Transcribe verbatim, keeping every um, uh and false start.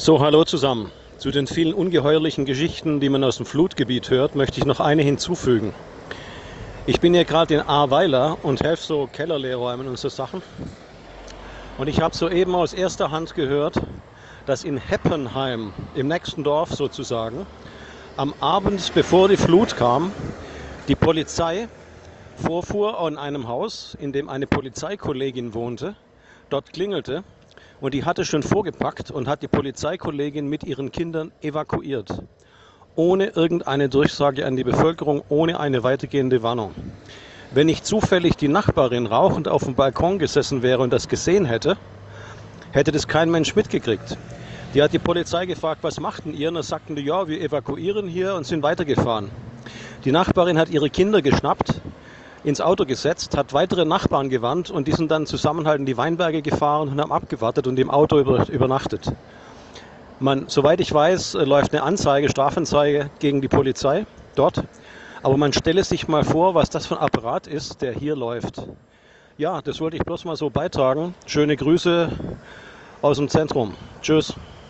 So, hallo zusammen. Zu den vielen ungeheuerlichen Geschichten, die man aus dem Flutgebiet hört, möchte ich noch eine hinzufügen. Ich bin hier gerade in Ahrweiler und helfe so Keller leerräumen und so Sachen. Und ich habe soeben aus erster Hand gehört, dass in Heppenheim, im nächsten Dorf sozusagen, am Abend, bevor die Flut kam, die Polizei vorfuhr an einem Haus, in dem eine Polizeikollegin wohnte, dort klingelte und die hatte schon vorgepackt und hat die Polizeikollegin mit ihren Kindern evakuiert. Ohne irgendeine Durchsage an die Bevölkerung, ohne eine weitergehende Warnung. Wenn nicht zufällig die Nachbarin rauchend auf dem Balkon gesessen wäre und das gesehen hätte, hätte das kein Mensch mitgekriegt. Die hat die Polizei gefragt, was machten ihr? Und dann sagten die, ja, wir evakuieren hier und sind weitergefahren. Die Nachbarin hat ihre Kinder geschnappt, ins Auto gesetzt, hat weitere Nachbarn gewarnt und die sind dann zusammen halt in die Weinberge gefahren und haben abgewartet und im Auto über, übernachtet. Man, soweit ich weiß, läuft eine Anzeige, Strafanzeige gegen die Polizei dort. Aber man stelle sich mal vor, was das für ein Apparat ist, der hier läuft. Ja, das wollte ich bloß mal so beitragen. Schöne Grüße aus dem Zentrum. Tschüss.